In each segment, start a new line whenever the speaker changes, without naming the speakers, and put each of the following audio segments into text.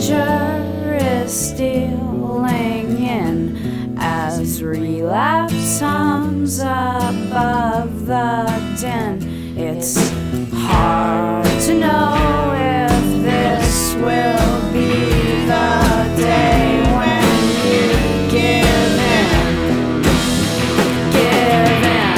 danger is stealing in as relapse hums above the din. It's hard to know if this will be the day when you give in. Give in.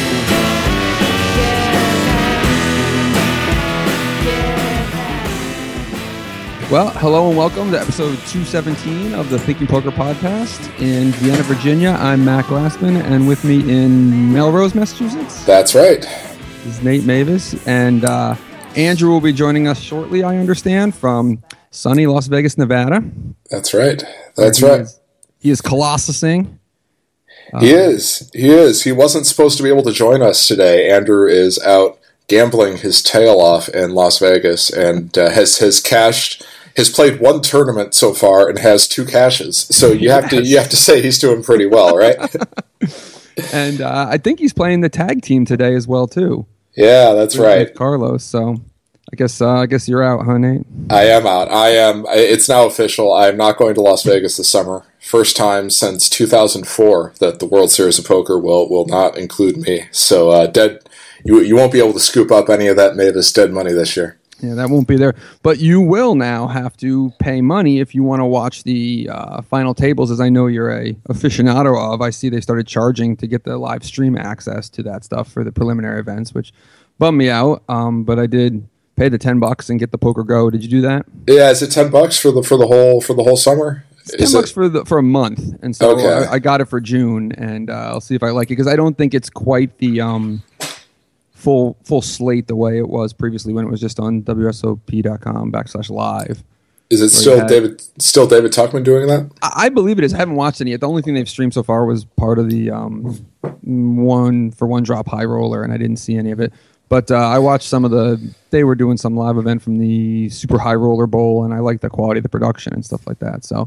Well, hello and welcome to episode 217 of the Thinking Poker Podcast in Vienna, Virginia. I'm Matt Glassman, and with me in Melrose, Massachusetts.
That's right.
This is Nate Mavis, and Andrew will be joining us shortly, I understand, from sunny Las Vegas, Nevada.
That's right. That's right.
He is Colossusing.
He is. He wasn't supposed to be able to join us today. Andrew is out gambling his tail off in Las Vegas and has played one tournament so far and has 2 cashes. So you have to say he's doing pretty well, right?
And I think he's playing the tag team today as well too.
Yeah, that's right.
With Carlos. So I guess you're out, huh, Nate?
I am out. It's now official. I am not going to Las Vegas this summer. First time since 2004 that the World Series of Poker will not include me. So you won't be able to scoop up any of that Mavis dead money this year.
Yeah, that won't be there. But you will now have to pay money if you want to watch the final tables, as I know you're a aficionado of. I see they started charging to get the live stream access to that stuff for the preliminary events, which bummed me out. But I did pay the $10 and get the Poker Go. Did you do that?
Yeah, is it $10 for the whole summer?
It's $10 for a month, and so okay. I got it for June, and I'll see if I like it because I don't think it's quite the full slate the way it was previously when it was just on WSOP.com/live.
Is it still David Tuchman doing that?
I believe it is. I haven't watched any yet. The only thing they've streamed so far was part of the one drop high roller, and I didn't see any of it. But I watched they were doing some live event from the Super High Roller Bowl, and I like the quality of the production and stuff like that. So,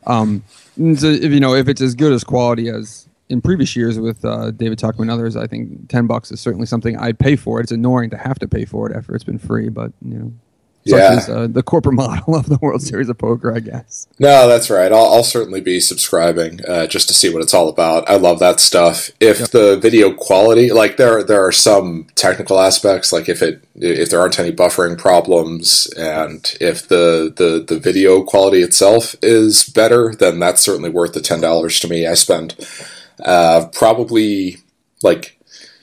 if it's as good as quality as in previous years with David Tuchman and others, I think $10 is certainly something I'd pay for. It's annoying to have to pay for it after it's been free, but such is the corporate model of the World Series of Poker, I guess.
No, that's right. I'll certainly be subscribing just to see what it's all about. I love that stuff. If the video quality, like there are some technical aspects, like if there aren't any buffering problems, and if the video quality itself is better, then that's certainly worth the $10 to me. I spend probably like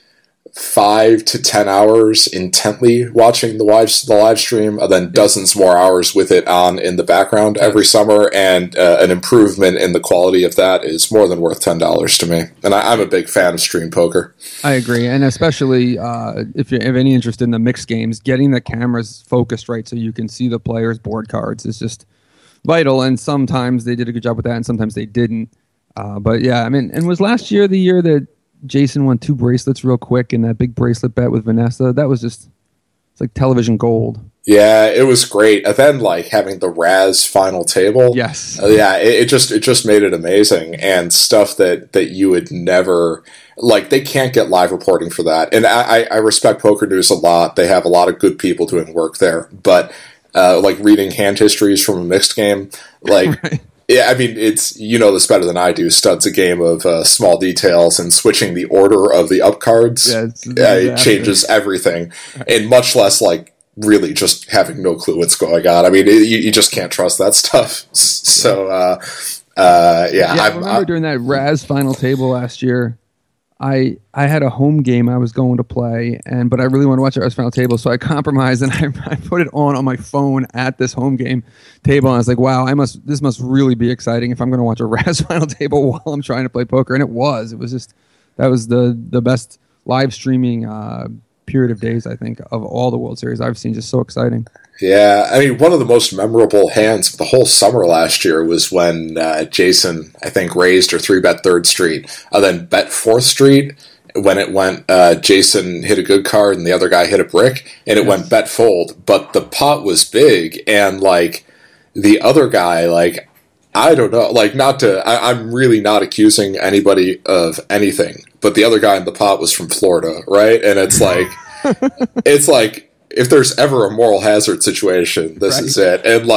5 to 10 hours intently watching the live stream, and then dozens more hours with it on in the background every summer, and an improvement in the quality of that is more than worth $10 to me. And I'm a big fan of stream poker.
I agree, and especially if you have any interest in the mixed games, getting the cameras focused right so you can see the players' board cards is just vital, and sometimes they did a good job with that, and sometimes they didn't. But yeah, I mean, and was last year the year that Jason won 2 bracelets real quick in that big bracelet bet with Vanessa? That was it's like television gold.
Yeah, it was great. And then like having the Raz final table.
Yes.
It just made it amazing, and stuff that you would never, like, they can't get live reporting for that. And I respect Poker News a lot. They have a lot of good people doing work there, but like reading hand histories from a mixed game, like right. Yeah, I mean, it's, this better than I do. Stud's a game of small details, and switching the order of the up cards, it changes everything. Right. And much less, like, really just having no clue what's going on. I mean, you just can't trust that stuff. So,
I remember during that Raz final table last year, I had a home game I was going to play, but I really wanted to watch the Raz final table, so I compromised and I put it on my phone at this home game table, and I was like, wow, this must really be exciting if I'm going to watch a Raz final table while I'm trying to play poker. And it was just, that was the best live streaming period of days, I think, of all the World Series I've seen. Just so exciting.
Yeah, I mean, one of the most memorable hands of the whole summer last year was when Jason, I think, raised or 3-bet 3rd Street, then bet 4th Street. When it went, Jason hit a good card and the other guy hit a brick, and it went bet fold. But the pot was big, and like the other guy, like, I don't know, like, I'm really not accusing anybody of anything, but the other guy in the pot was from Florida, right? And it's like, if there's ever a moral hazard situation, this is it. And like,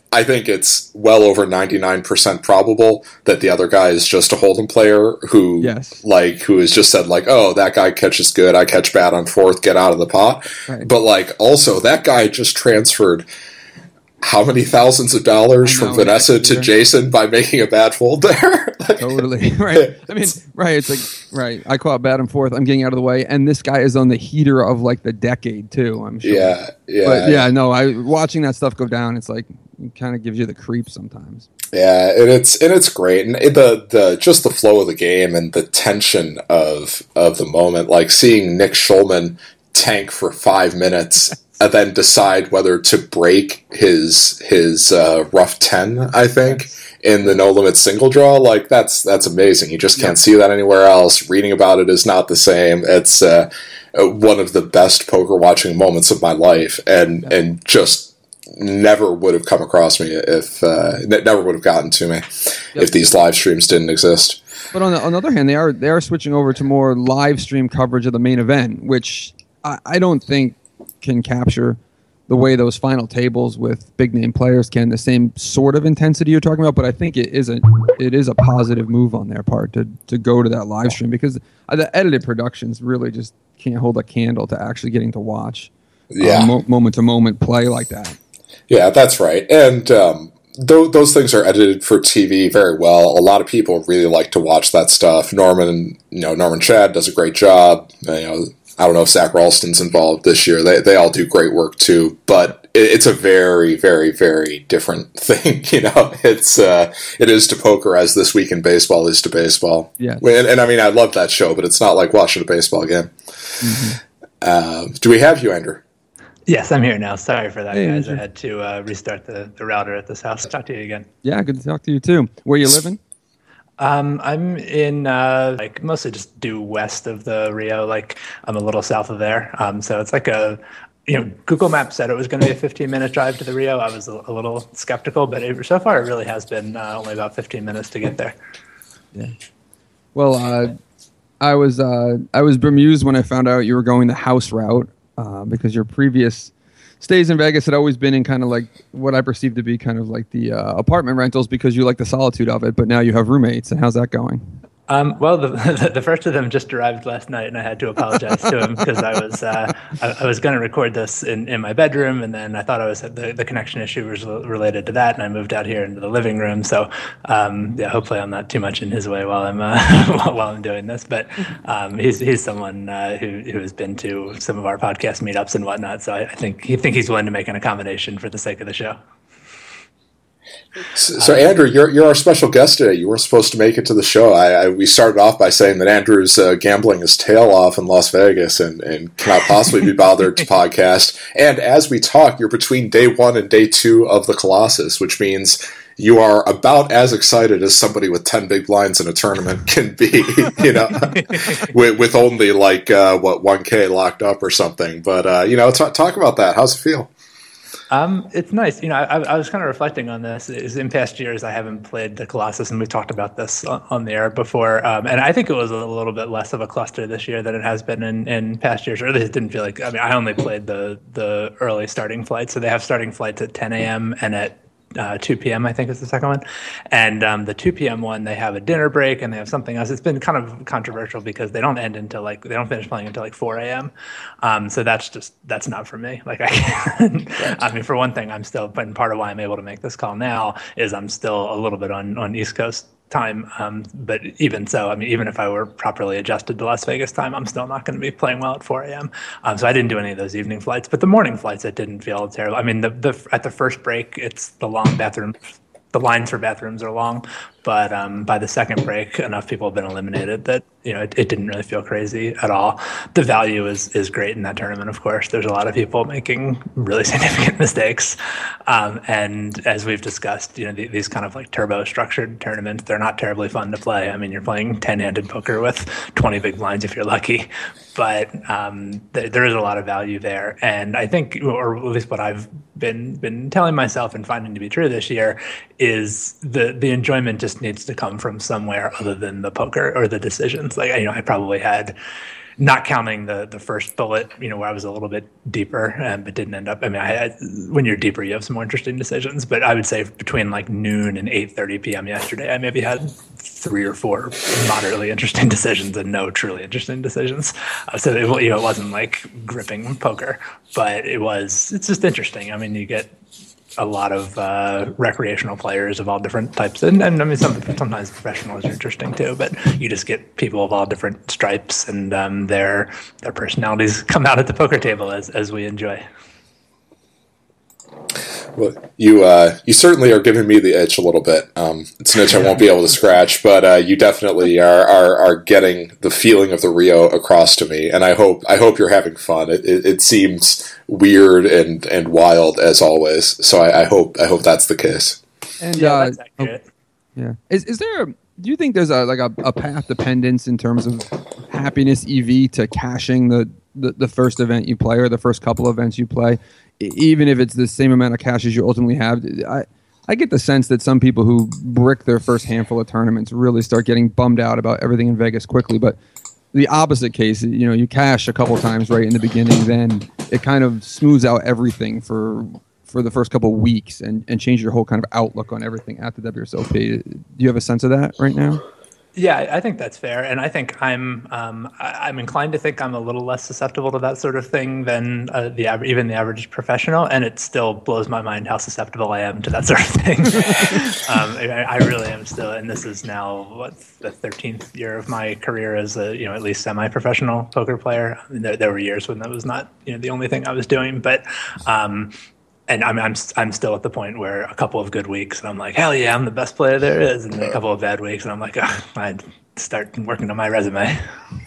I think it's well over 99% probable that the other guy is just a Hold'em player who has just said like, oh, that guy catches good, I catch bad on fourth, get out of the pot. Right. But like, also that guy just transferred how many thousands of dollars from Vanessa to Jason by making a bad fold there?
Totally. Right. I mean, right. It's like, right. I call it bad and fourth. I'm getting out of the way. And this guy is on the heater of like the decade too, I'm sure.
Yeah. Yeah.
But yeah, no, watching that stuff go down, it's like, it kind of gives you the creeps sometimes.
Yeah. And it's great. And the just the flow of the game and the tension of the moment, like seeing Nick Schulman tank for 5 minutes and then decide whether to break his rough 10, I think, in the no limit single draw. Like that's amazing. You just can't see that anywhere else. Reading about it is not the same. It's one of the best poker watching moments of my life, and just never would have come across me if never would have gotten to me if these live streams didn't exist.
But on the other hand, they are switching over to more live stream coverage of the main event, which I don't think can capture the way those final tables with big name players can, the same sort of intensity you're talking about. But I think it is a positive move on their part to go to that live stream, because the edited productions really just can't hold a candle to actually getting to watch moment to moment play like that.
Yeah, that's right. And those things are edited for TV very well. A lot of people really like to watch that stuff. Norman Chad does a great job. I don't know if Zach Ralston's involved this year. They all do great work too, but it's a very, very, very different thing. It is to poker as This Week in Baseball is to baseball.
Yeah.
And I mean, I love that show, but it's not like watching a baseball game. Mm-hmm. Do we have you, Andrew?
Yes, I'm here now. Sorry for that, guys. Andrew. I had to restart the router at this house. Talk to you again.
Yeah, good to talk to you too. Where you living?
I'm in mostly just due west of the Rio. Like I'm a little south of there. So it's like Google Maps said it was going to be a 15-minute drive to the Rio. I was a little skeptical, but so far it really has been only about 15 minutes to get there.
Yeah. Well, I was bemused when I found out you were going the house route because your previous stays in Vegas had always been in kind of like what I perceive to be kind of like the apartment rentals, because you like the solitude of it, but now you have roommates. And how's that going?
Well, the first of them just arrived last night, and I had to apologize to him because I was going to record this in my bedroom, and then I thought the connection issue was related to that, and I moved out here into the living room. So hopefully I'm not too much in his way while I'm doing this. But he's someone who has been to some of our podcast meetups and whatnot. So I think he's willing to make an accommodation for the sake of the show.
So Andrew, you're our special guest today. You weren't supposed to make it to the show. We started off by saying that Andrew's gambling his tail off in Las Vegas and cannot possibly be bothered to podcast. And as we talk, you're between day 1 and day 2 of the Colossus, which means you are about as excited as somebody with 10 big blinds in a tournament can be, with only like 1K locked up or something. But talk about that. How's it feel?
It's nice. I was kind of reflecting on this. In past years, I haven't played the Colossus, and we talked about this on the air before. And I think it was a little bit less of a cluster this year than it has been in past years. Or at least it didn't feel like. I mean, I only played the early starting flights, so they have starting flights at 10 a.m. and at 2 p.m. I think is the second one, and the 2 p.m. one, they have a dinner break and they have something else. It's been kind of controversial because they don't finish playing until like 4 a.m. So that's not for me. Like I mean, for one thing, but part of why I'm able to make this call now is I'm still a little bit on East Coast time. But even so, I mean, even if I were properly adjusted to Las Vegas time, I'm still not going to be playing well at 4 a.m. So I didn't do any of those evening flights, but the morning flights, it didn't feel terrible. I mean, at the first break, it's the long bathroom. The lines for bathrooms are long, but by the second break, enough people have been eliminated that it didn't really feel crazy at all. The value is great in that tournament. Of course, there's a lot of people making really significant mistakes, and as we've discussed, these kind of like turbo structured tournaments, they're not terribly fun to play. I mean, you're playing 10-handed poker with 20 big blinds if you're lucky, but there is a lot of value there, and I think, or at least what I've been telling myself and finding to be true this year, is the enjoyment just needs to come from somewhere other than the poker or the decisions. Like I probably had not counting the first bullet, where I was a little bit deeper, but didn't end up. I mean, when you're deeper, you have some more interesting decisions. But I would say between like noon and 8:30 p.m. yesterday, I maybe had 3 or 4 moderately interesting decisions and no truly interesting decisions. So it wasn't like gripping poker, but it's just interesting. I mean, you get a lot of recreational players of all different types, and I mean sometimes professionals are interesting too. But you just get people of all different stripes, and their personalities come out at the poker table as we enjoy.
Well, you certainly are giving me the itch a little bit. It's an itch I won't be able to scratch, but you definitely are getting the feeling of the Rio across to me, and I hope you're having fun. It seems weird and wild as always, so I hope that's the case.
And that's accurate.
Is there? Do you think there's a path dependence in terms of happiness EV to cashing the first event you play or the first couple events you play? Even if it's the same amount of cash as you ultimately have, I get the sense that some people who brick their first handful of tournaments really start getting bummed out about everything in Vegas quickly. But the opposite case, you cash a couple times right in the beginning, then it kind of smooths out everything for the first couple of weeks and change your whole kind of outlook on everything at the WSOP. Do you have a sense of that right now?
Yeah, I think that's fair, and I think I'm inclined to think I'm a little less susceptible to that sort of thing than even the average professional, and it still blows my mind how susceptible I am to that sort of thing. I really am still, and this is now the 13th year of my career as a at least semi-professional poker player. I mean, there were years when that was not the only thing I was doing, but. And I'm still at the point where a couple of good weeks and I'm like, hell yeah, I'm the best player there is, and then a couple of bad weeks and I'm like, I'd start working on my resume.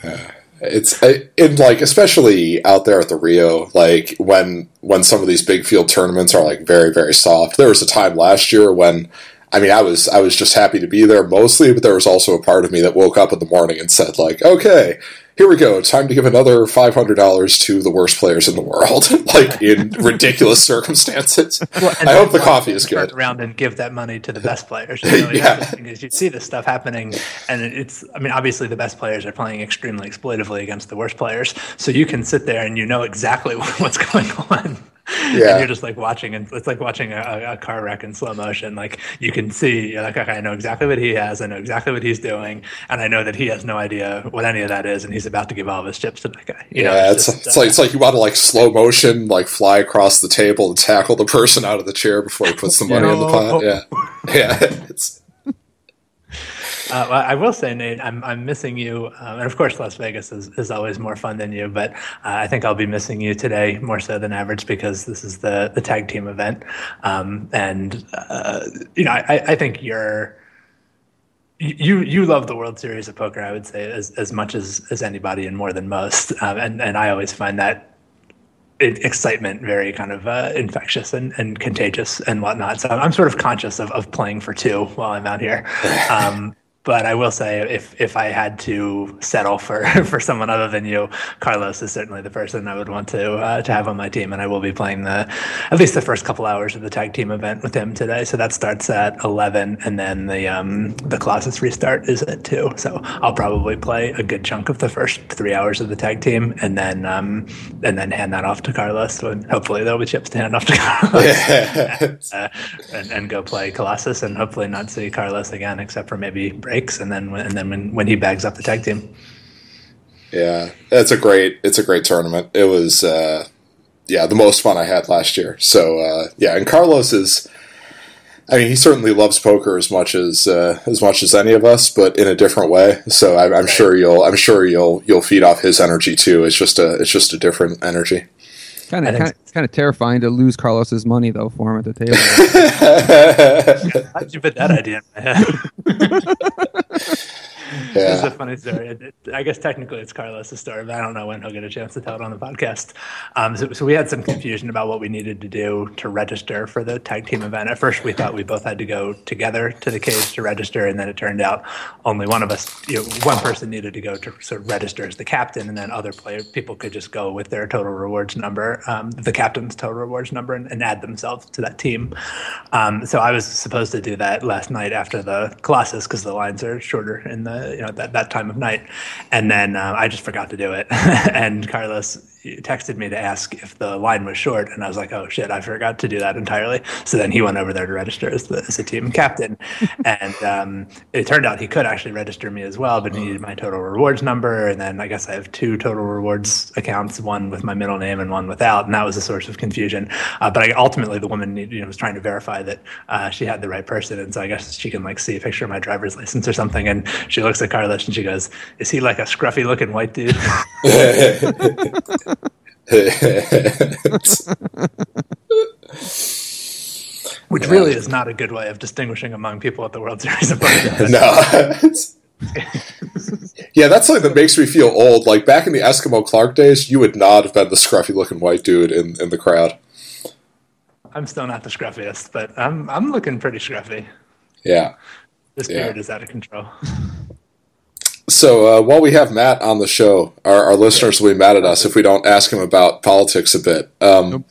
Especially out there at the Rio, like when some of these big field tournaments are like very, very soft. There was a time last year when, I mean, I was just happy to be there mostly, but there was also a part of me that woke up in the morning and said like, okay, here we go. Time to give another $500 to the worst players in the world, like in ridiculous circumstances. Well, I hope the coffee is good.
Turn around and give that money to the best players. You see this stuff happening, and it's. I mean, obviously the best players are playing extremely exploitively against the worst players, so you can sit there and you know exactly what's going on. Yeah. And you're just like watching, and it's like watching a car wreck in slow motion. Like you can see, you're like, okay, I know exactly what he has, I know exactly what he's doing, and I know that he has no idea what any of that is, and he's about to give all of his chips to that guy.
It's like you want to like slow motion, like fly across the table and tackle the person out of the chair before he puts the money in the pot. Yeah.
Well, I will say, Nate, I'm missing you, and of course, Las Vegas is always more fun than you. But I think I'll be missing you today more so than average because this is the tag team event, and I think you love the World Series of Poker. I would say as much as anybody and more than most, and I always find that excitement very kind of infectious and contagious and whatnot. So I'm sort of conscious of playing for two while I'm out here. But I will say, if I had to settle for someone other than you, Carlos is certainly the person I would want to have on my team, and I will be playing at least the first couple hours of the tag team event with him today. So that starts at 11, and then the Colossus restart is at 2. So I'll probably play a good chunk of the first 3 hours of the tag team, and then hand that off to Carlos. And hopefully there'll be chips to hand off to Carlos, and go play Colossus, and hopefully not see Carlos again, except for maybe breaks, and then when he bags up the tag team.
Yeah, it's a great tournament. It was the most fun I had last year. So and Carlos is, I mean, he certainly loves poker as much as any of us, but in a different way. So I'm sure you'll feed off his energy too. It's just a different energy.
Kind of terrifying to lose Carlos's money though for him at the table.
How did you put that idea in my head? This is a funny story. I guess technically it's Carlos' story, but I don't know when he'll get a chance to tell it on the podcast. So we had some confusion about what we needed to do to register for the tag team event. At first, we thought we both had to go together to the cage to register, and then it turned out only one of us, one person needed to go to sort of register as the captain, and then other people could just go with their total rewards number, the captain's total rewards number, and add themselves to that team. So I was supposed to do that last night after the Colossus because the lines are shorter in the at that time of night. And then I just forgot to do it. And Carlos texted me to ask if the line was short, and I was like, oh shit, I forgot to do that entirely. So then he went over there to register as a team captain, and it turned out he could actually register me as well, but he needed my total rewards number, and then I guess I have 2 total rewards accounts, one with my middle name and one without, and that was a source of confusion. But ultimately the woman was trying to verify that she had the right person, and so I guess she can see a picture of my driver's license or something, and she looks at Carlos and she goes, is he like a scruffy looking white dude? Which really is not a good way of distinguishing among people at the World Series of Poker.
No. Yeah, that's something that makes me feel old. Like back in the Eskimo Clark days, you would not have been the scruffy looking white dude in the crowd.
I'm still not the scruffiest, but I'm looking pretty scruffy.
Yeah.
This beard is out of control.
So while we have Matt on the show, our listeners will be mad at us if we don't ask him about politics a bit.
Nope.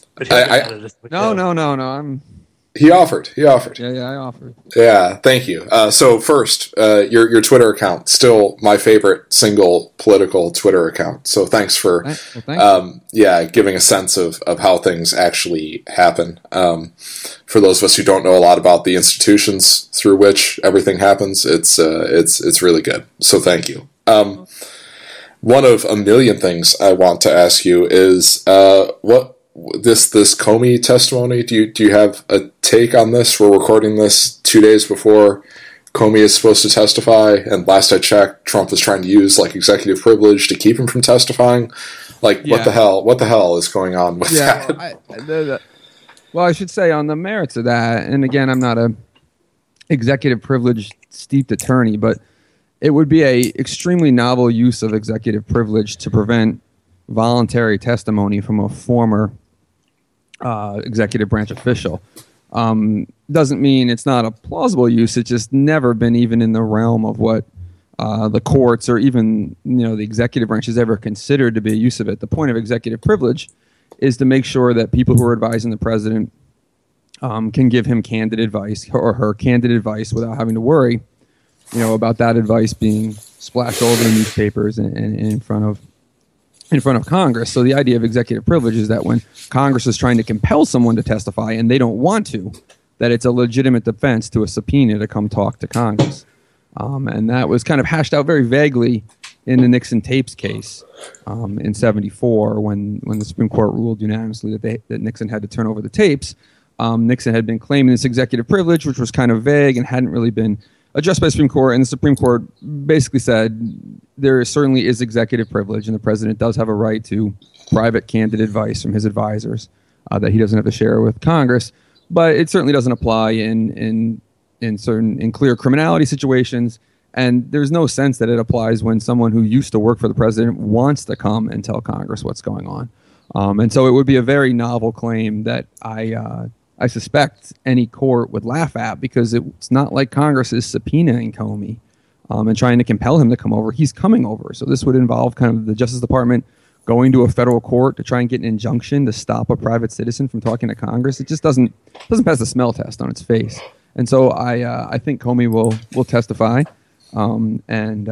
No.
He offered.
Yeah, I offered.
Yeah, thank you. So first, your Twitter account, still my favorite single political Twitter account. So thanks for giving a sense of how things actually happen. For those of us who don't know a lot about the institutions through which everything happens, it's really good. So thank you. One of a million things I want to ask you is what this Comey testimony. Do you have a take on this? We're recording this 2 days before Comey is supposed to testify, and last I checked, Trump was trying to use executive privilege to keep him from testifying. What the hell is going on with that?
Well, I should say on the merits of that, and again, I'm not a executive privilege steeped attorney, but it would be a extremely novel use of executive privilege to prevent voluntary testimony from a former executive branch official. Doesn't mean it's not a plausible use. It's just never been even in the realm of what the courts or even the executive branch has ever considered to be a use of it. The point of executive privilege is to make sure that people who are advising the president can give him candid advice or her candid advice without having to worry, about that advice being splashed all over the newspapers and in front of Congress. So the idea of executive privilege is that when Congress is trying to compel someone to testify and they don't want to, that it's a legitimate defense to a subpoena to come talk to Congress. And that was kind of hashed out very vaguely in the Nixon tapes case in '74 when the Supreme Court ruled unanimously that Nixon had to turn over the tapes. Nixon had been claiming this executive privilege, which was kind of vague and hadn't really been addressed by the Supreme Court, and the Supreme Court basically said there certainly is executive privilege, and the president does have a right to private, candid advice from his advisors that he doesn't have to share with Congress. But it certainly doesn't apply in clear criminality situations, and there's no sense that it applies when someone who used to work for the president wants to come and tell Congress what's going on. And so it would be a very novel claim that I suspect any court would laugh at, because it's not like Congress is subpoenaing Comey and trying to compel him to come over. He's coming over. So this would involve kind of the Justice Department going to a federal court to try and get an injunction to stop a private citizen from talking to Congress. It just doesn't pass the smell test on its face. And so I think Comey will testify, and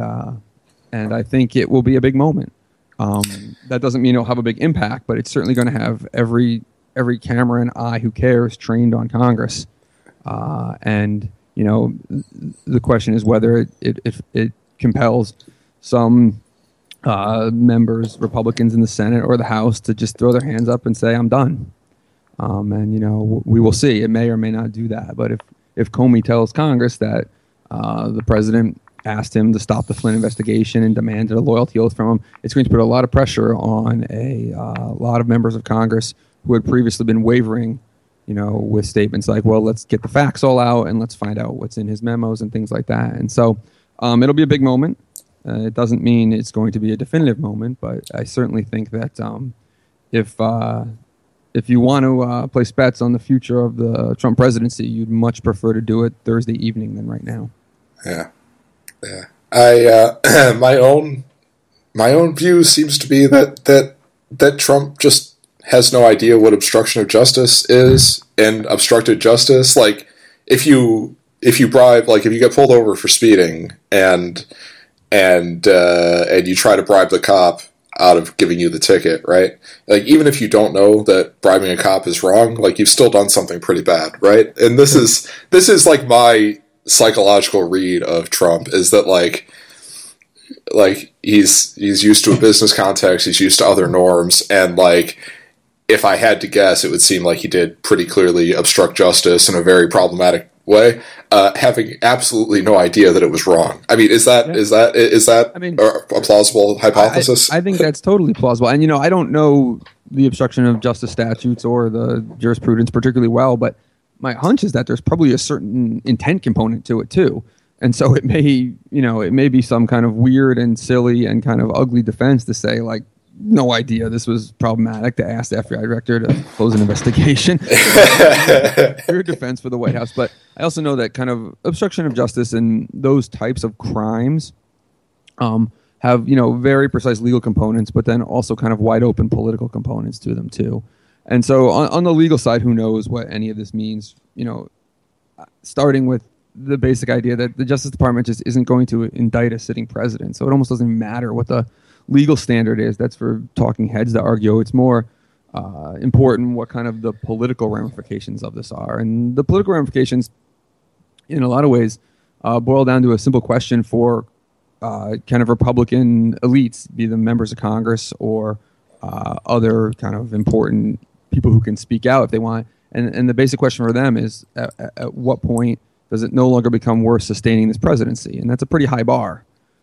I think it will be a big moment. That doesn't mean it'll have a big impact, but it's certainly going to have every camera and eye who cares trained on Congress. And the question is whether it compels some members, Republicans in the Senate or the House, to just throw their hands up and say, I'm done. And we will see. It may or may not do that. But if Comey tells Congress that the president asked him to stop the Flynn investigation and demanded a loyalty oath from him, it's going to put a lot of pressure on a lot of members of Congress who had previously been wavering, with statements like, well, let's get the facts all out and let's find out what's in his memos and things like that. And so it'll be a big moment. It doesn't mean it's going to be a definitive moment, but I certainly think that if you want to place bets on the future of the Trump presidency, you'd much prefer to do it Thursday evening than right now.
Yeah. I my own view seems to be that Trump just has no idea what obstruction of justice is, and obstructed justice. Like, if you if you bribe, like if you get pulled over for speeding and you try to bribe the cop out of giving you the ticket, right? Like, even if you don't know that bribing a cop is wrong, like, you've still done something pretty bad, right? And this is like my psychological read of Trump, is that like he's used to a business context, he's used to other norms, and like, if I had to guess, it would seem like he did pretty clearly obstruct justice in a very problematic way, having absolutely no idea that it was wrong. I mean, is that a plausible hypothesis?
I think that's totally plausible. And, I don't know the obstruction of justice statutes or the jurisprudence particularly well, but my hunch is that there's probably a certain intent component to it too. And so it may be some kind of weird and silly and kind of ugly defense to say, like, no idea this was problematic, to ask the FBI director to close an investigation. Your defense for the White House. But I also know that kind of obstruction of justice and those types of crimes have, very precise legal components, but then also kind of wide open political components to them too. And so on the legal side, who knows what any of this means, starting with the basic idea that the Justice Department just isn't going to indict a sitting president. So it almost doesn't matter what the legal standard is. That's for talking heads to argue. It's more important what kind of the political ramifications of this are. And the political ramifications, in a lot of ways, boil down to a simple question for kind of Republican elites, be them members of Congress or other kind of important people who can speak out if they want. And the basic question for them is, at what point does it no longer become worth sustaining this presidency? And that's a pretty high bar.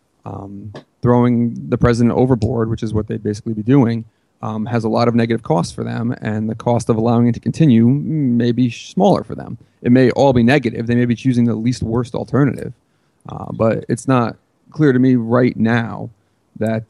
Throwing the president overboard, which is what they'd basically be doing, has a lot of negative costs for them, and the cost of allowing it to continue may be smaller for them. It may all be negative. They may be choosing the least worst alternative. But it's not clear to me right now that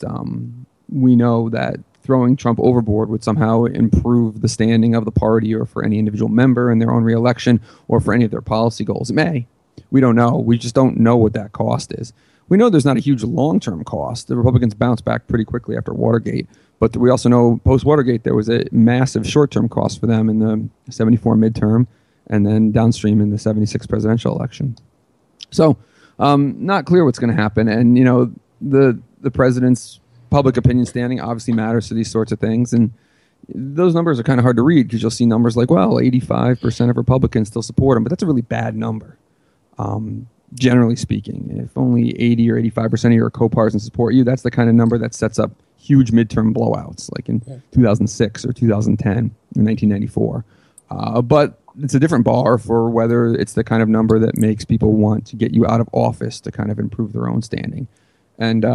we know that throwing Trump overboard would somehow improve the standing of the party or for any individual member in their own reelection or for any of their policy goals. It may. We don't know. We just don't know what that cost is. We know there's not a huge long-term cost. The Republicans bounced back pretty quickly after Watergate, but we also know post-Watergate there was a massive short-term cost for them in the 74 midterm and then downstream in the 76 presidential election. So not clear what's going to happen. And, the president's public opinion standing obviously matters to these sorts of things. And those numbers are kind of hard to read because you'll see numbers like, well, 85% of Republicans still support him, but that's a really bad number. Generally speaking, if only 80 or 85% of your co-partisans support you, that's the kind of number that sets up huge midterm blowouts, like in 2006 or 2010 or 1994. But it's a different bar for whether it's the kind of number that makes people want to get you out of office to kind of improve their own standing. And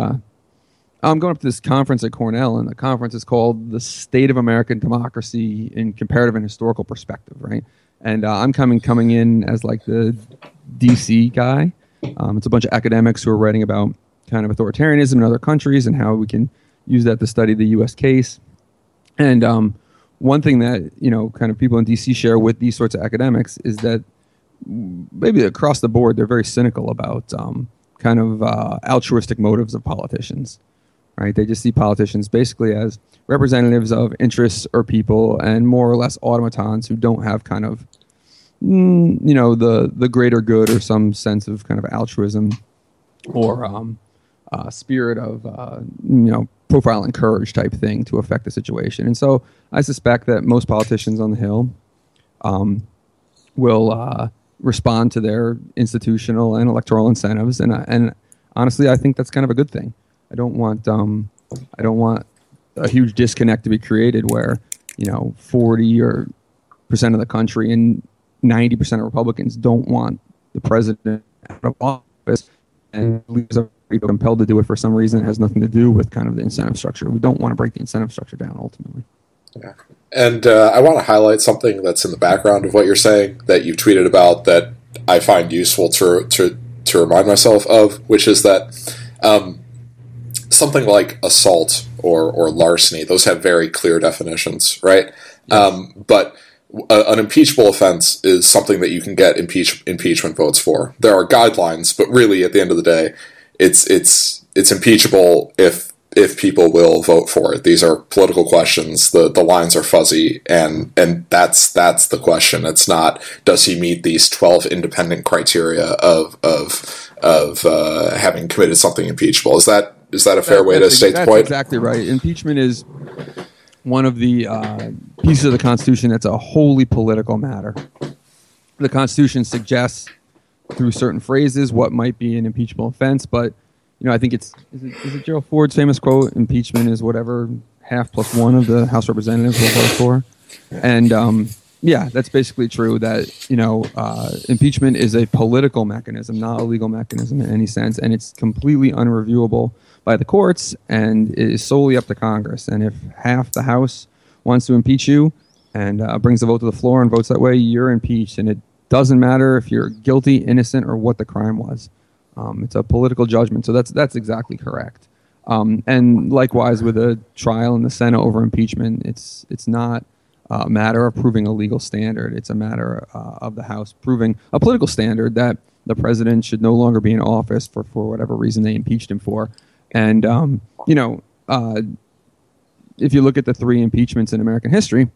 I'm going up to this conference at Cornell, and the conference is called The State of American Democracy in Comparative and Historical Perspective, right? And I'm coming in as like the DC guy. It's a bunch of academics who are writing about kind of authoritarianism in other countries and how we can use that to study the U.S. case. And one thing that, kind of people in DC share with these sorts of academics is that maybe across the board, they're very cynical about kind of altruistic motives of politicians, right? They just see politicians basically as representatives of interests or people and more or less automatons who don't have kind of, the greater good or some sense of kind of altruism or spirit of, profile and courage type thing to affect the situation. And so I suspect that most politicians on the Hill will respond to their institutional and electoral incentives. And honestly, I think that's kind of a good thing. I don't want a huge disconnect to be created where 40% of the country and 90% of Republicans don't want the president out of office, and leaders are compelled to do it for some reason. It has nothing to do with kind of the incentive structure. We don't want to break the incentive structure down ultimately.
Yeah. And I want to highlight something that's in the background of what you're saying that you've tweeted about that I find useful to remind myself of, which is that something like assault or larceny, those have very clear definitions, right? Yes. But an impeachable offense is something that you can get impeachment votes for. There are guidelines, but really, at the end of the day, it's impeachable if if people will vote for it. These are political questions. The lines are fuzzy, and that's the question. It's not, does he meet these 12 independent criteria of having committed something impeachable? Is that a fair way to state the point?
That's exactly right. Impeachment is one of the pieces of the Constitution that's a wholly political matter. The Constitution suggests through certain phrases what might be an impeachable offense, but I think is it Gerald Ford's famous quote, impeachment is whatever half plus one of the House of Representatives will vote for. And that's basically true, that impeachment is a political mechanism, not a legal mechanism in any sense, and it's completely unreviewable by the courts, and it is solely up to Congress. And if half the House wants to impeach you and brings the vote to the floor and votes that way, you're impeached, and it doesn't matter if you're guilty, innocent, or what the crime was. It's a political judgment, so that's exactly correct. And likewise with a trial in the Senate over impeachment, it's not a matter of proving a legal standard. It's a matter of the House proving a political standard that the president should no longer be in office for whatever reason they impeached him for. And if you look at the 3 impeachments in American history,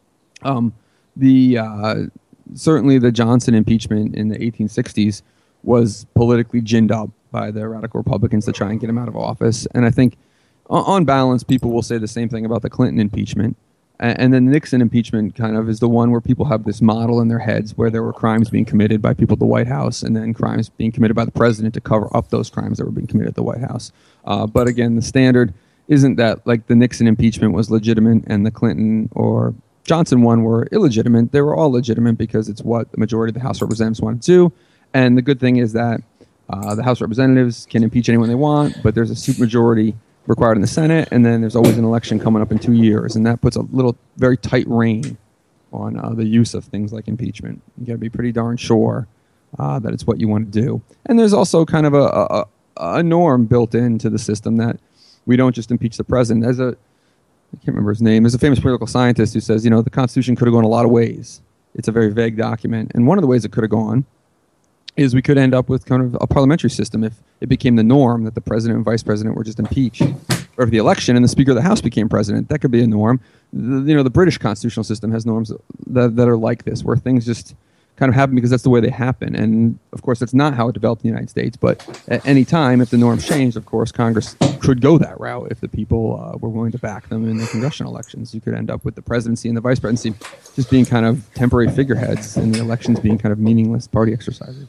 certainly the Johnson impeachment in the 1860s was politically ginned up by the radical Republicans to try and get him out of office. And I think, on balance, people will say the same thing about the Clinton impeachment. And then the Nixon impeachment kind of is the one where people have this model in their heads where there were crimes being committed by people at the White House and then crimes being committed by the president to cover up those crimes that were being committed at the White House. But again, the standard isn't that like the Nixon impeachment was legitimate and the Clinton or Johnson one were illegitimate. They were all legitimate because it's what the majority of the House of Representatives wanted to do. And the good thing is that the House of Representatives can impeach anyone they want, but there's a supermajority required in the Senate, and then there's always an election coming up in 2 years, and that puts a very tight rein on the use of things like impeachment. You got to be pretty darn sure that it's what you want to do. And there's also kind of a norm built into the system that we don't just impeach the president. I can't remember his name. There's a famous political scientist who says, the Constitution could have gone a lot of ways. It's a very vague document, and one of the ways it could have gone is we could end up with kind of a parliamentary system if it became the norm that the president and vice president were just impeached. Or if the election and the Speaker of the House became president, that could be a norm. The British constitutional system has norms that are like this, where things just kind of happen because that's the way they happen. And, of course, that's not how it developed in the United States. But at any time, if the norms changed, of course, Congress could go that route if the people were willing to back them in the congressional elections. You could end up with the presidency and the vice presidency just being kind of temporary figureheads and the elections being kind of meaningless party exercises.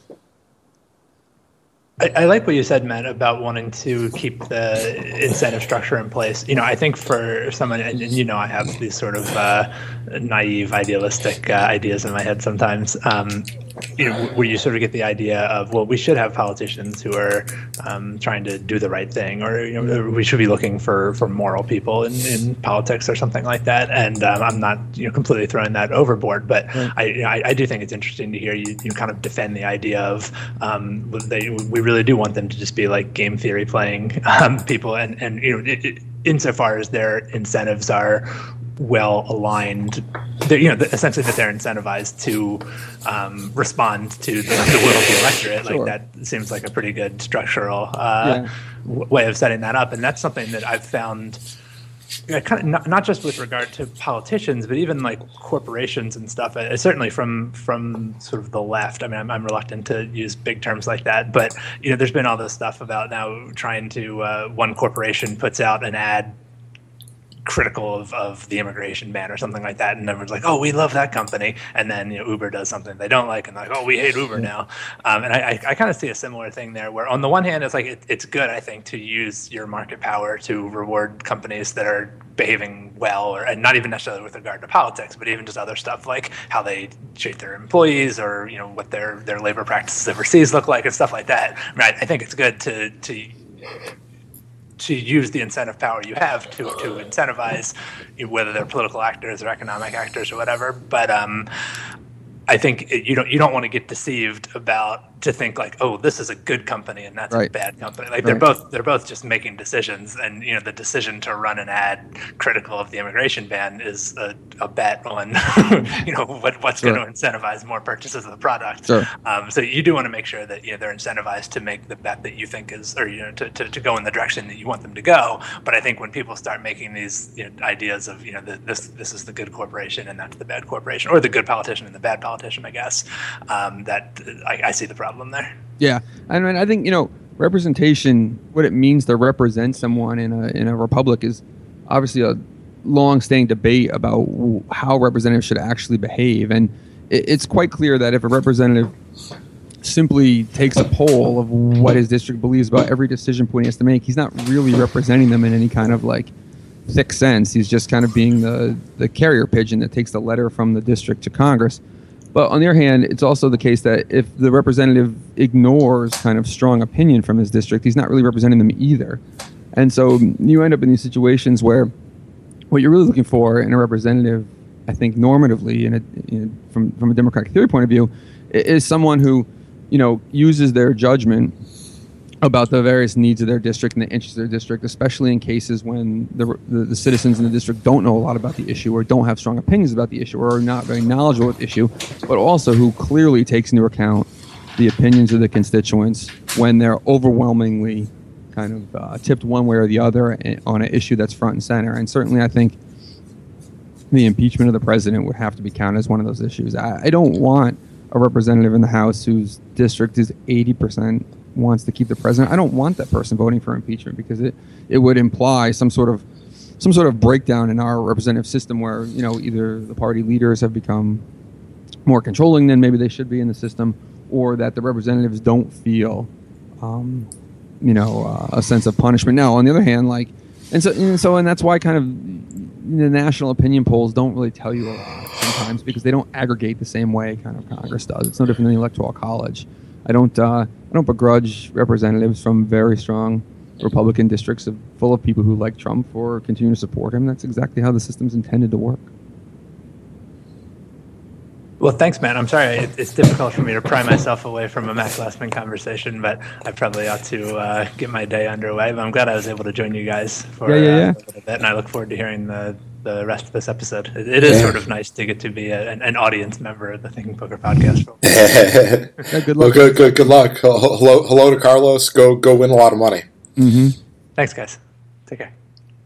I like what you said, Matt, about wanting to keep the incentive structure in place. I think for someone, and I have these sort of naive, idealistic ideas in my head sometimes, where you sort of get the idea of, well, we should have politicians who are trying to do the right thing, or we should be looking for moral people in politics or something like that. And I'm not completely throwing that overboard, but I do think it's interesting to hear you kind of defend the idea of we really do want them to just be like game theory playing people, and insofar as their incentives are well aligned, essentially that they're incentivized to respond to the will of the electorate. Sure. Like that seems like a pretty good structural way of setting that up, and that's something that I've found. Kind of not just with regard to politicians, but even like corporations and stuff. Certainly from sort of the left. I mean, I'm reluctant to use big terms like that, but there's been all this stuff about now trying to one corporation puts out an ad critical of the immigration ban or something like that, and everyone's like, oh, we love that company, and then Uber does something they don't like, and they're like, oh, we hate Uber now. And I kind of see a similar thing there, where on the one hand it's like it's good, I think, to use your market power to reward companies that are behaving well, and not even necessarily with regard to politics, but even just other stuff like how they treat their employees, or what their labor practices overseas look like and stuff like that. I mean, I think it's good to use the incentive power you have to incentivize, whether they're political actors or economic actors or whatever. But I think you don't want to get deceived about to think like, oh, this is a good company and that's
right.
a bad company. Like they're both just making decisions, and the decision to run an ad critical of the immigration ban is a bet on what's going to incentivize more purchases of the product.
Sure.
So you do want to make sure that they're incentivized to make the bet that you think is, or to go in the direction that you want them to go. But I think when people start making these ideas of this is the good corporation and that's the bad corporation, or the good politician and the bad politician, I guess, that I see the problem there.
Yeah, I mean, I think representation, what it means to represent someone in a republic, is obviously a long-standing debate about how representatives should actually behave, and it's quite clear that if a representative simply takes a poll of what his district believes about every decision point he has to make, he's not really representing them in any kind of like thick sense. He's just kind of being the carrier pigeon that takes the letter from the district to Congress. But on the other hand, it's also the case that if the representative ignores kind of strong opinion from his district, he's not really representing them either. And so you end up in these situations where what you're really looking for in a representative, I think normatively, from a democratic theory point of view, is someone who uses their judgment about the various needs of their district and the interests of their district, especially in cases when the citizens in the district don't know a lot about the issue, or don't have strong opinions about the issue, or are not very knowledgeable with the issue, but also who clearly takes into account the opinions of the constituents when they're overwhelmingly kind of tipped one way or the other on an issue that's front and center. And certainly I think the impeachment of the president would have to be counted as one of those issues. I don't want a representative in the House whose district is 80% wants to keep the president. I don't want that person voting for impeachment, because it would imply some sort of breakdown in our representative system where either the party leaders have become more controlling than maybe they should be in the system, or that the representatives don't feel a sense of punishment. Now, on the other hand, and that's why kind of the national opinion polls don't really tell you a lot sometimes, because they don't aggregate the same way kind of Congress does. It's no different than the Electoral College. I don't begrudge representatives from very strong Republican districts full of people who like Trump for continuing to support him. That's exactly how the system's intended to work.
Well, thanks, man. I'm sorry it's difficult for me to pry myself away from a Matt Glassman conversation, but I probably ought to get my day underway. But I'm glad I was able to join you guys for a little bit, and I look forward to hearing the rest of this episode. It is sort of nice to get to be an audience member of the Thinking Poker podcast.
Good luck.
Well, good luck. Hello to Carlos. Go win a lot of money.
Mm-hmm.
Thanks, guys. Take care.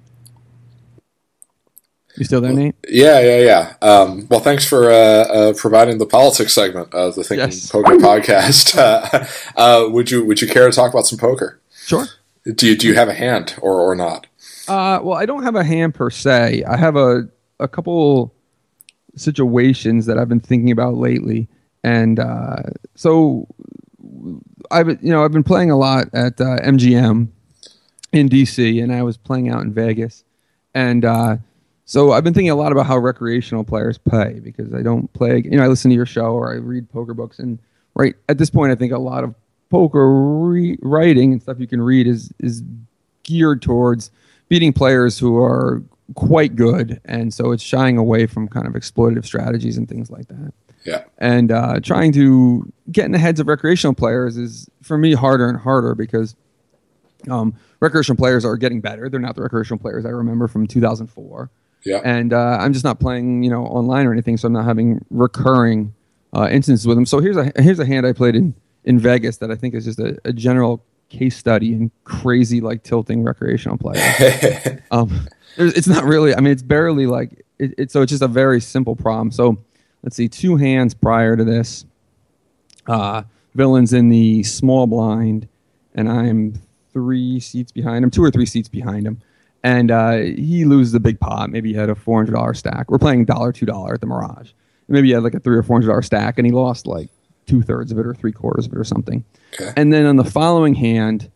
You still there, Nate?
Yeah. Well, thanks for providing the politics segment of the Thinking Poker podcast. Would you care to talk about some poker?
Sure.
Do you have a hand or not?
Well, I don't have a hand per se. I have a couple situations that I've been thinking about lately, and so I've been playing a lot at MGM in DC, and I was playing out in Vegas, and so I've been thinking a lot about how recreational players play, because I don't play. I listen to your show or I read poker books, and right at this point, I think a lot of poker writing and stuff you can read is geared towards beating players who are quite good, and so it's shying away from kind of exploitative strategies and things like that.
Yeah.
And trying to get in the heads of recreational players is, for me, harder and harder, because recreational players are getting better. They're not the recreational players I remember from 2004.
Yeah.
And I'm just not playing, online or anything, so I'm not having recurring instances with them. So here's a hand I played in Vegas that I think is just a general case study in crazy tilting recreational players. It's not really. I mean, it's barely so it's just a very simple problem. So let's see, 2 hands prior to this. Villain's in the small blind, and I'm 3 seats behind him, 2 or 3 seats behind him, and he loses a big pot. Maybe he had a $400 stack. We're playing $2 at the Mirage. Maybe he had a $300 or $400 stack, and he lost 2/3 of it or 3/4 of it or something.
Okay.
And then on the following hand,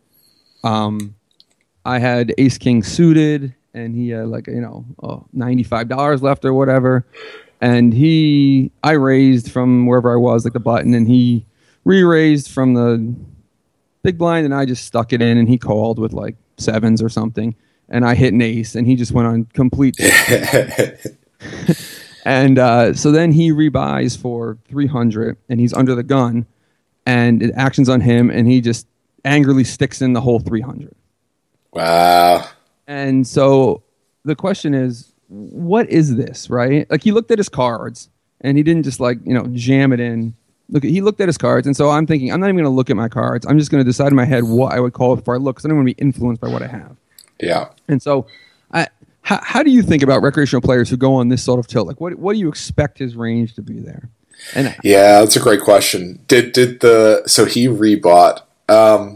I had Ace King suited, and he had $95 left or whatever. And I raised from wherever I was, the button, and he re-raised from the big blind, and I just stuck it in, and he called with 7s or something, and I hit an ace, and he just went on complete. And so then he rebuys for 300, and he's under the gun, and it actions on him, and he just angrily sticks in the whole 300.
Wow.
And so the question is, what is this, right? Like, he looked at his cards, and he didn't just jam it in. He looked at his cards, and so I'm thinking, I'm not even going to look at my cards. I'm just going to decide in my head what I would call before I look, because I don't want to be influenced by what I have.
Yeah.
And so, how do you think about recreational players who go on this sort of tilt? Like, what do you expect his range to be there? And
yeah, that's a great question. So he rebought? I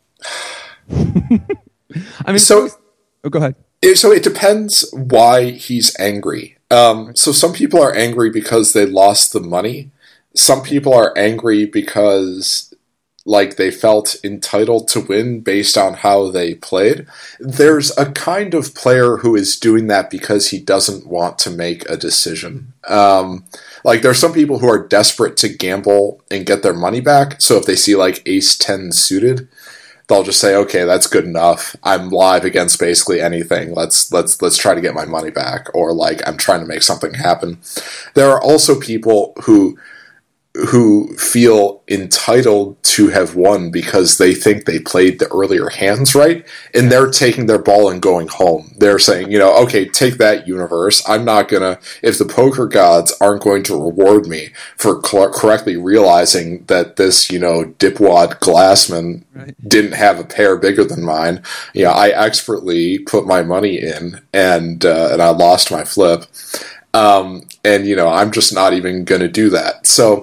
mean, go ahead.
So it depends why he's angry. So some people are angry because they lost the money. Some people are angry because they felt entitled to win based on how they played. There's a kind of player who is doing that because he doesn't want to make a decision. There's some people who are desperate to gamble and get their money back. So if they see ace 10 suited, they'll just say, okay, that's good enough. I'm live against basically anything. Let's try to get my money back. Or I'm trying to make something happen. There are also people who feel entitled to have won because they think they played the earlier hands right, and they're taking their ball and going home. They're saying, okay, take that, universe. I'm not gonna, if the poker gods aren't going to reward me for correctly realizing that this, dipwad Glassman didn't have a pair bigger than mine. I expertly put my money in, and I lost my flip. I'm just not even going to do that. So,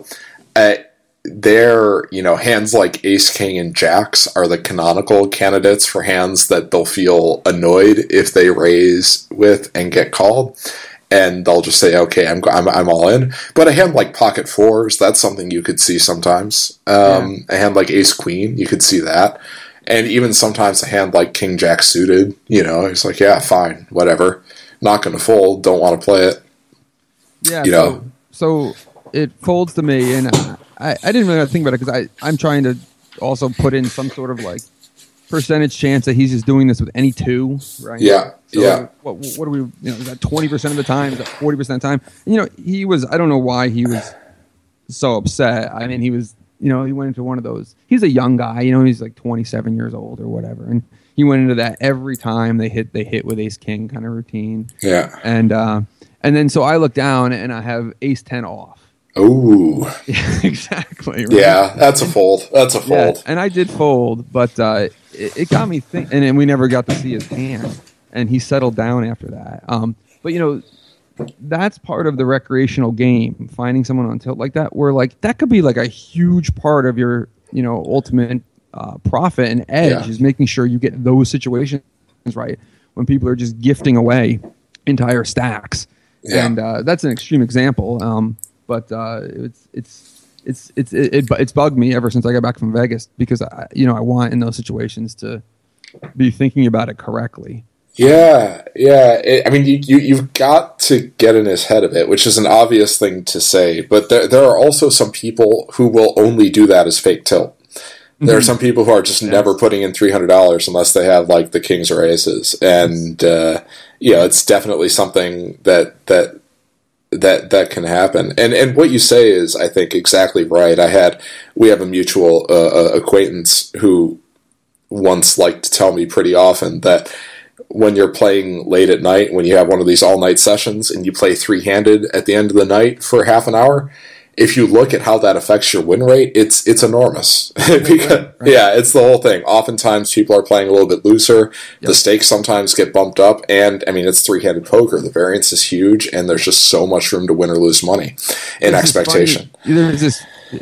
hands like ace, king, and jacks are the canonical candidates for hands that they'll feel annoyed if they raise with and get called. And they'll just say, okay, I'm all in. But a hand like pocket fours, that's something you could see sometimes. A hand like ace, queen, you could see that. And even sometimes a hand like king, jack suited, it's like, yeah, fine, whatever. Not going to fold, don't want to play it.
Yeah, so it folds to me, and I didn't really think about it because I'm trying to also put in some sort of percentage chance that he's just doing this with any two, right?
Yeah,
so
yeah.
What do we, is that 20% of the time? Is that 40% of the time? And, he was, I don't know why he was so upset. I mean, he was, he went into one of those, he's a young guy, he's 27 years old or whatever, and he went into that every time they hit with ace king kind of routine.
Yeah.
And then so I look down and I have ace 10 off.
Ooh.
Yeah, exactly. Right?
Yeah, that's a fold. That's a fold.
Yeah, and I did fold, but it got me thinking, and we never got to see his hand, and he settled down after that. But that's part of the recreational game, finding someone on tilt like that, where that could be a huge part of your ultimate profit and edge is making sure you get those situations right when people are just gifting away entire stacks. Yeah. And that's an extreme example, but it's bugged me ever since I got back from Vegas because I want in those situations to be thinking about it correctly.
Yeah. You've got to get in his head a bit, which is an obvious thing to say, but there are also some people who will only do that as fake tilt. There are some people who are just never putting in $300 unless they have the kings or aces, and it's definitely something that can happen. And what you say is, I think, exactly right. We have a mutual acquaintance who once liked to tell me pretty often that when you're playing late at night, when you have one of these all-night sessions and you play three-handed at the end of the night for half an hour, if you look at how that affects your win rate, it's enormous. Because yeah, it's the whole thing. Oftentimes people are playing a little bit looser. Yep. The stakes sometimes get bumped up, and it's three-handed poker. The variance is huge, and there's just so much room to win or lose money in expectation.
There's this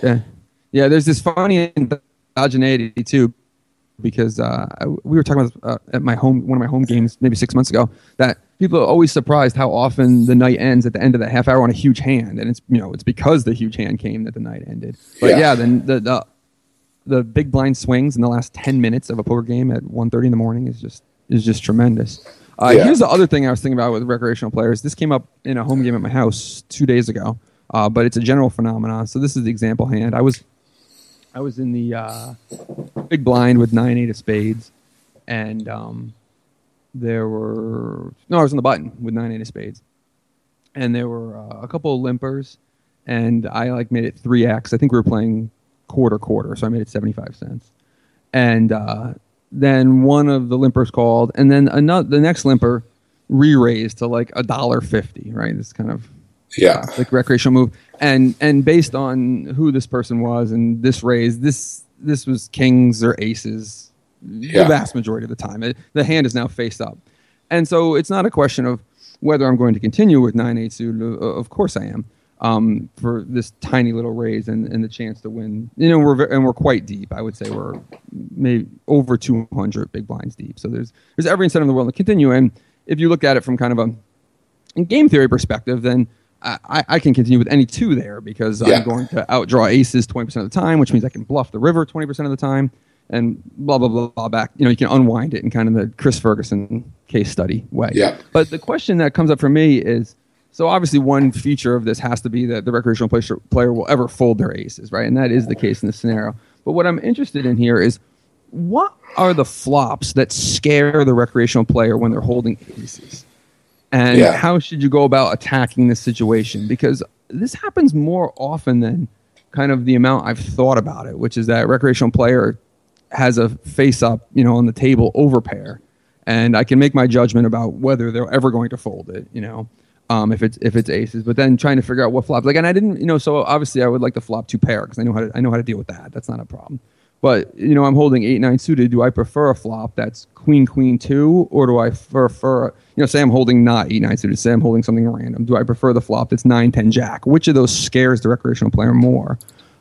funny endogeneity too, because we were talking about at one of my home games maybe 6 months ago, that people are always surprised how often the night ends at the end of that half hour on a huge hand, and it's because the huge hand came that the night ended. But then the big blind swings in the last 10 minutes of a poker game at 1:30 in the morning is just tremendous. Here's the other thing I was thinking about with recreational players. This came up in a home game at my house 2 days ago, but it's a general phenomenon. So this is the example hand. I was in the big blind with 9-8 of spades, and I was in the button with 9-8 of spades, and there were a couple of limpers, and I made it 3x. I think we were playing quarter, so I made it 75 cents. And then one of the limpers called, and then the next limper re-raised to like $1.50, right? It's kind of like recreational move. And based on who this person was and this raise, this was kings or aces the vast majority of the time. The hand is now face up. And so it's not a question of whether I'm going to continue with 9-8 suited. Of course I am, for this tiny little raise and the chance to win. You know, we're quite deep. I would say we're maybe over 200 big blinds deep. So there's every incentive in the world to continue. And if you look at it from kind of a game theory perspective, then I can continue with any two there because I'm going to outdraw aces 20% of the time, which means I can bluff the river 20% of the time, and blah, blah, blah, blah, back. You know, you can unwind it in kind of the Chris Ferguson case study way. Yeah. But the question that comes up for me is, so obviously one feature of this has to be that the recreational player will ever fold their aces, right? And that is the case in this scenario. But what I'm interested in here is, what are the flops that scare the recreational player when they're holding aces? And how should you go about attacking this situation? Because this happens more often than kind of the amount I've thought about it, which is that recreational player has a face-up, you know, on the table overpair, and I can make my judgment about whether they're ever going to fold it, you know, if it's aces. But then trying to figure out what flop, like, and I didn't, you know, so obviously I would like to flop two pair because I know how to deal with that. That's not a problem. But, you know, I'm holding 8-9 suited. Do I prefer a flop that's queen 2, or do I prefer, you know, say I'm holding not 8-9 suited, say I'm holding something random. Do I prefer the flop that's 9-10 jack? Which of those scares the recreational player more?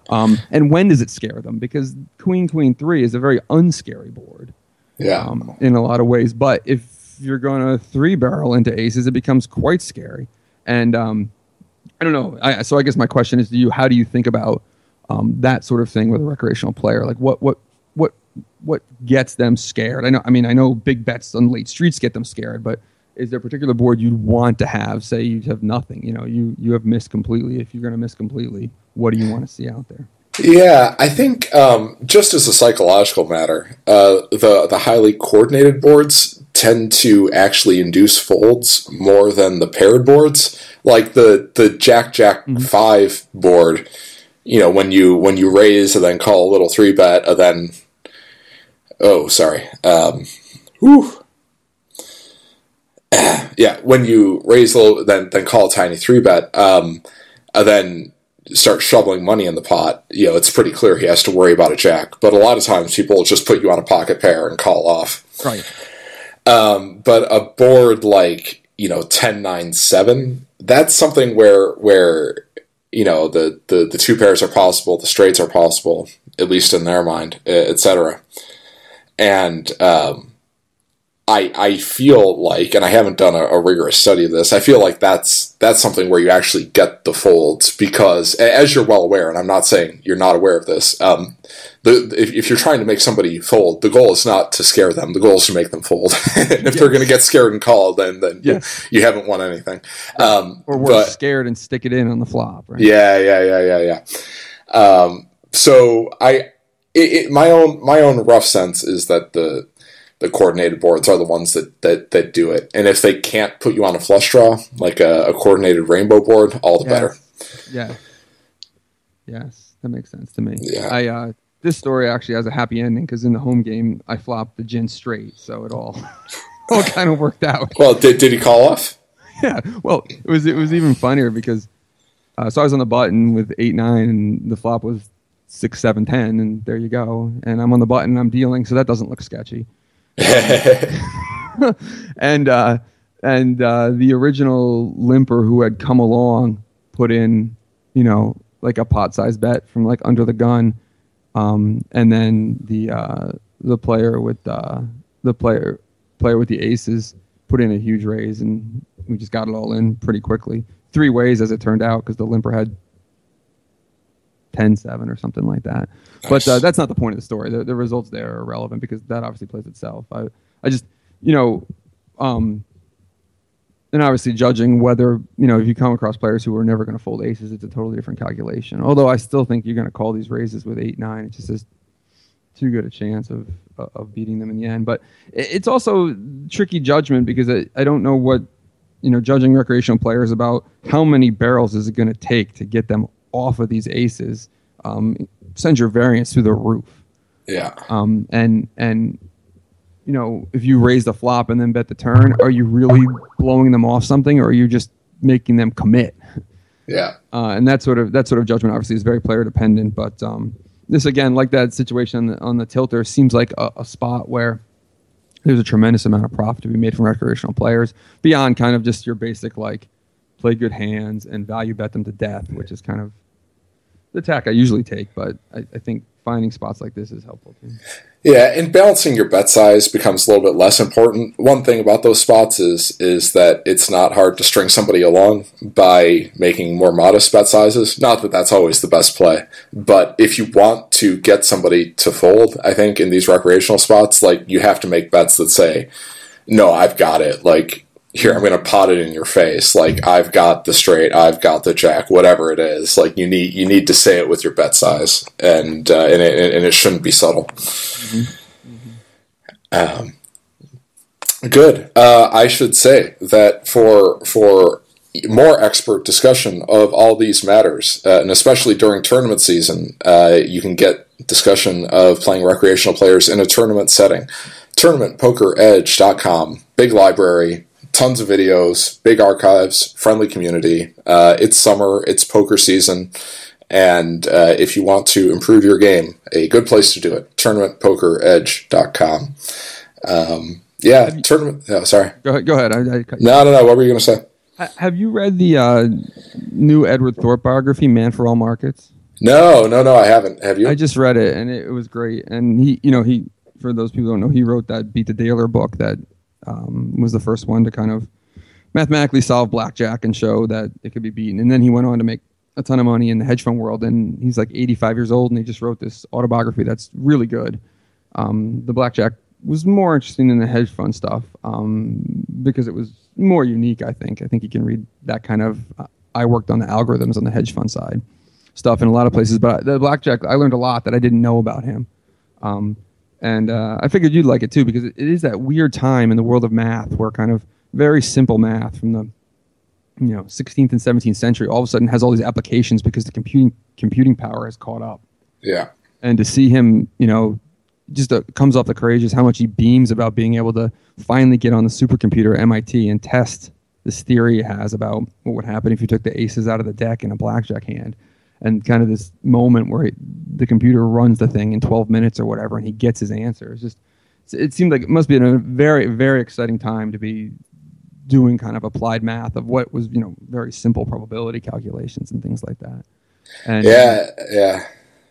And when does it scare them? Because queen 3 is a very unscary board. In a lot of ways. But if you're going to 3-barrel into aces, it becomes quite scary. And I don't know. So I guess my question is, how do you think about that sort of thing with a recreational player? Like what gets them scared? I know big bets on late streets get them scared, but is there a particular board you'd want to have? Say you have nothing, you know, you have missed completely. If you're going to miss completely, what do you want to see out there?
Yeah, I think just as a psychological matter, the highly coordinated boards tend to actually induce folds more than the paired boards. Like the Jack 5 board, you know, when you raise and then call a little 3-bet, and then when you raise a little, then call a tiny 3-bet, and then start shoveling money in the pot, you know, it's pretty clear he has to worry about a jack. But a lot of times people will just put you on a pocket pair and call off.
Right.
But a board like, you know, 10-9-7, that's something where you know, the two pairs are possible, the straights are possible, at least in their mind, etc. And I feel like, and I haven't done a rigorous study of this, I feel like that's something where you actually get the folds, because, as you're well aware, and I'm not saying you're not aware of this, if you're trying to make somebody fold, the goal is not to scare them, the goal is to make them fold. And if they're going to get scared and call, then you haven't won anything.
Or we're scared and stick it in on the flop, right?
Yeah. So my own rough sense is that the coordinated boards are the ones that do it. And if they can't put you on a flush draw, like a coordinated rainbow board, all the better.
Yeah. Yes, that makes sense to me.
Yeah.
This story actually has a happy ending, because in the home game, I flopped the gin straight, so it all kind of worked out.
Well, did he call off?
Yeah. Well, it was even funnier because so I was on the button with 8-9, and the flop was 6-7-10, and there you go. And I'm on the button, and I'm dealing, so that doesn't look sketchy. And the original limper who had come along put in, you know, like a pot-sized bet from like under the gun, and then the player with the aces put in a huge raise, and we just got it all in pretty quickly. 3 ways, as it turned out, because the limper had 10-7 or something like that. Nice. But that's not the point of the story. The results there are irrelevant, because that obviously plays itself. I just, you know, and obviously judging whether, you know, if you come across players who are never going to fold aces, it's a totally different calculation. Although I still think you're going to call these raises with 8-9. It just is too good a chance of beating them in the end. But it's also tricky judgment, because I don't know what, you know, judging recreational players about how many barrels is it going to take to get them off of these aces. sends your variance through the roof.
Yeah.
And you know, if you raise the flop and then bet the turn, are you really blowing them off something, or are you just making them commit?
Yeah.
And that sort of judgment obviously is very player dependent. But this, again, like that situation on the tilter, seems like a spot where there's a tremendous amount of profit to be made from recreational players beyond kind of just your basic like play good hands and value bet them to death, which is kind of the tack I usually take. But I think finding spots like this is helpful too.
Yeah, and balancing your bet size becomes a little bit less important. One thing about those spots is that it's not hard to string somebody along by making more modest bet sizes. Not that that's always the best play, but if you want to get somebody to fold, I think in these recreational spots, like, you have to make bets that say, no, I've got it. Like, here, I'm going to pot it in your face. Like, I've got the straight, I've got the jack, whatever it is. Like, you need to say it with your bet size, and it shouldn't be subtle. Good. I should say that for more expert discussion of all these matters, and especially during tournament season, you can get discussion of playing recreational players in a tournament setting. TournamentPokerEdge.com. Big library. Tons of videos, big archives, friendly community. It's summer, it's poker season, and if you want to improve your game, a good place to do it, tournamentpokeredge.com. Tournament... Oh, sorry.
Go ahead.
No. What were you going to say?
Have you read the new Edward Thorpe biography, Man for All Markets?
No, I haven't. Have you?
I just read it, and it was great. And he, for those people who don't know, he wrote that Beat the Dealer book that was the first one to kind of mathematically solve blackjack and show that it could be beaten. And then he went on to make a ton of money in the hedge fund world. And he's like 85 years old, and he just wrote this autobiography that's really good. The blackjack was more interesting than the hedge fund stuff because it was more unique, I think. I think you can read that kind of... I worked on the algorithms on the hedge fund side stuff in a lot of places. But the blackjack, I learned a lot that I didn't know about him. And I figured you'd like it too, because it is that weird time in the world of math where kind of very simple math from the 16th and 17th century all of a sudden has all these applications because the computing power has caught up.
Yeah.
And to see him, just comes off the courageous how much he beams about being able to finally get on the supercomputer at MIT and test this theory he has about what would happen if you took the aces out of the deck in a blackjack hand. And kind of this moment where the computer runs the thing in 12 minutes or whatever, and he gets his answer. It seemed like it must be a very, very exciting time to be doing kind of applied math of what was, very simple probability calculations and things like that. And,
yeah.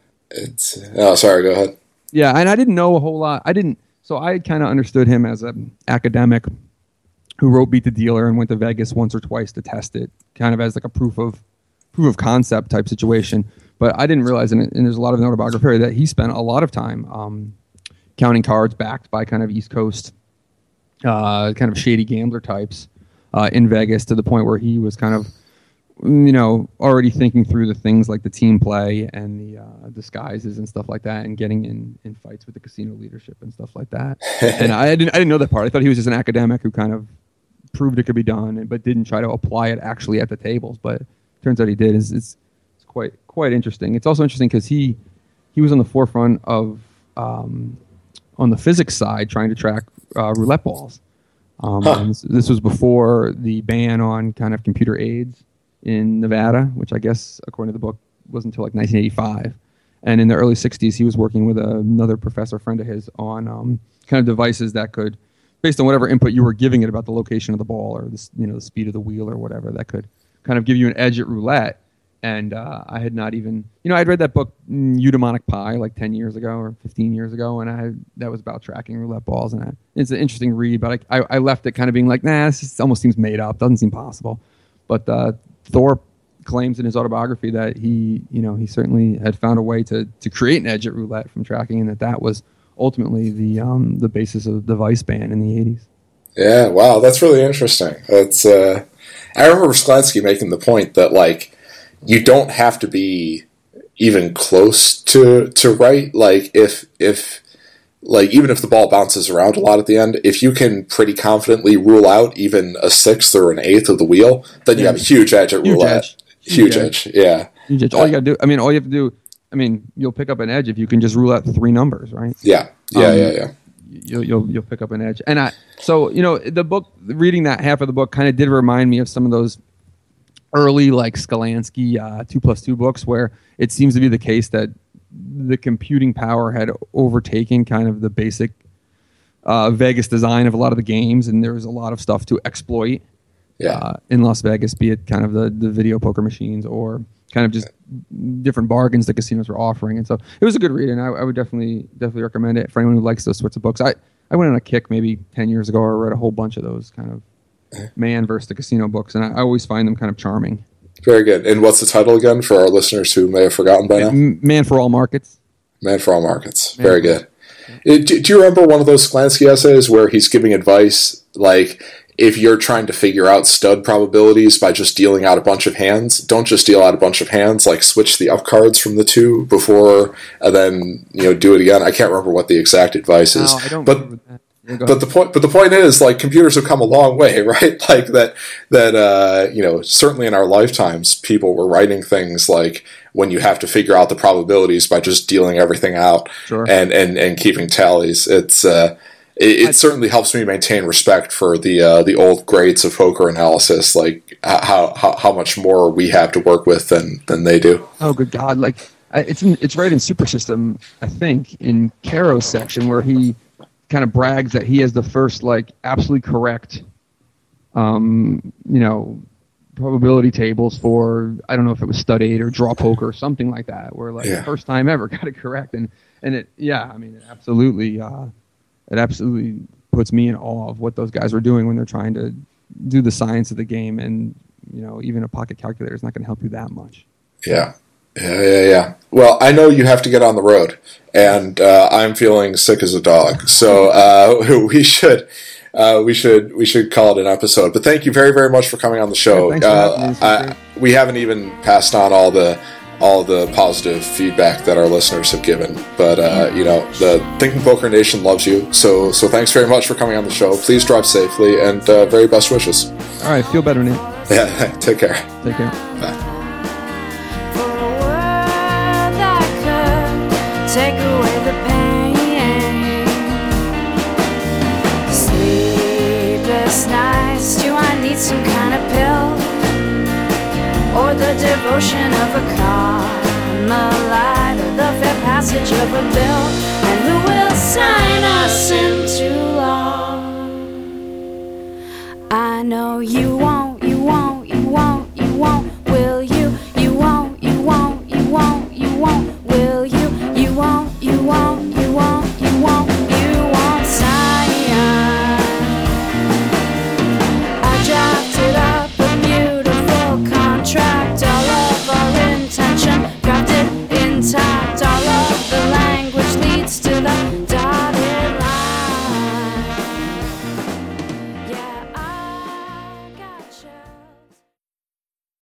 Sorry, go ahead.
Yeah, and I didn't know a whole lot. So I kind of understood him as an academic who wrote Beat the Dealer and went to Vegas once or twice to test it, kind of as like a proof of concept type situation. But I didn't realize, and there's a lot of autobiography, that he spent a lot of time counting cards backed by kind of East Coast, kind of shady gambler types in Vegas, to the point where he was kind of, already thinking through the things like the team play and the disguises and stuff like that, and getting in fights with the casino leadership and stuff like that. And I didn't know that part. I thought he was just an academic who kind of proved it could be done, but didn't try to apply it actually at the tables. But turns out he did. It's quite interesting. It's also interesting because he was on the forefront of on the physics side trying to track roulette balls. This was before the ban on kind of computer aids in Nevada, which I guess according to the book wasn't until like 1985. And in the early 60s, he was working with another professor friend of his on kind of devices that could, based on whatever input you were giving it about the location of the ball or the speed of the wheel or whatever, that could kind of give you an edge at roulette. And I had not even, I'd read that book, Eudaimonic Pi, like 10 years ago or 15 years ago, and that was about tracking roulette balls. And it's an interesting read, but I left it kind of being like, nah, this almost seems made up, doesn't seem possible. But Thorpe claims in his autobiography that he certainly had found a way to create an edge at roulette from tracking, and that was ultimately the basis of the device ban in the 80s.
Yeah, wow, that's really interesting. That's I remember Sklansky making the point that, like, you don't have to be even close to right. Like, if even if the ball bounces around a lot at the end, if you can pretty confidently rule out even a sixth or an eighth of the wheel, then you have a huge edge at roulette. Huge edge. Yeah.
Huge edge. All you got to do, all you have to do, I mean, you'll pick up an edge if you can just rule out 3 numbers, right?
Yeah.
You'll pick up an edge. And so the book, reading that half of the book kind of did remind me of some of those early like Skalansky 2+2 books, where it seems to be the case that the computing power had overtaken kind of the basic Vegas design of a lot of the games, and there was a lot of stuff to exploit in Las Vegas, be it kind of the video poker machines or kind of just different bargains the casinos were offering. And so it was a good read, and I would definitely recommend it for anyone who likes those sorts of books. I went on a kick maybe 10 years ago. I read a whole bunch of those kind of man versus the casino books, and I always find them kind of charming.
Very good. And what's the title again for our listeners who may have forgotten by now?
Man for All Markets.
Man for All Markets. Very good. Do you remember one of those Skalansky essays where he's giving advice, like, if you're trying to figure out stud probabilities by just dealing out a bunch of hands, don't just deal out a bunch of hands, like switch the up cards from the 2 before and then, do it again. I can't remember what the exact advice is.
No, I don't remember that. Yeah,
but the point is, like, computers have come a long way, right? Like that certainly in our lifetimes, people were writing things like when you have to figure out the probabilities by just dealing everything out and keeping tallies. It certainly helps me maintain respect for the old greats of poker analysis, like how much more we have to work with than they do.
Oh, good God! Like it's right in Super System, I think, in Caro's section where he kind of brags that he has the first like absolutely correct, probability tables for, I don't know if it was stud 8 or draw poker or something like that, where like the first time ever got it correct, and it absolutely puts me in awe of what those guys were doing when they're trying to do the science of the game, and even a pocket calculator is not going to help you that much.
Yeah. Well, I know you have to get on the road, and I'm feeling sick as a dog, so we should call it an episode. But thank you very, very much for coming on the show. We haven't even passed on all the positive feedback that our listeners have given, but the Thinking Poker Nation loves you. So thanks very much for coming on the show. Please drive safely, and very best wishes.
All right, feel better, Nate.
Yeah, take care.
Take care.
Bye.
Take away the pain. Sleepless nights, do I need some kind of pill? Or the devotion of a Carmelite, or the fair passage of a bill?